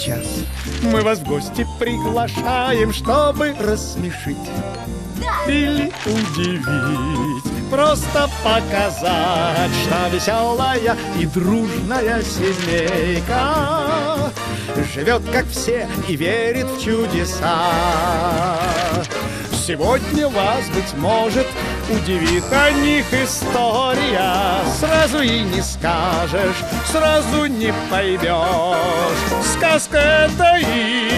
сейчас мы вас в гости приглашаем, чтобы рассмешить или удивить, просто показать, что веселая и дружная семейка живет, как все, и верит в чудеса. Сегодня вас, быть может, удивит о них история. Сразу и не скажешь, сразу не поймешь. Сказка это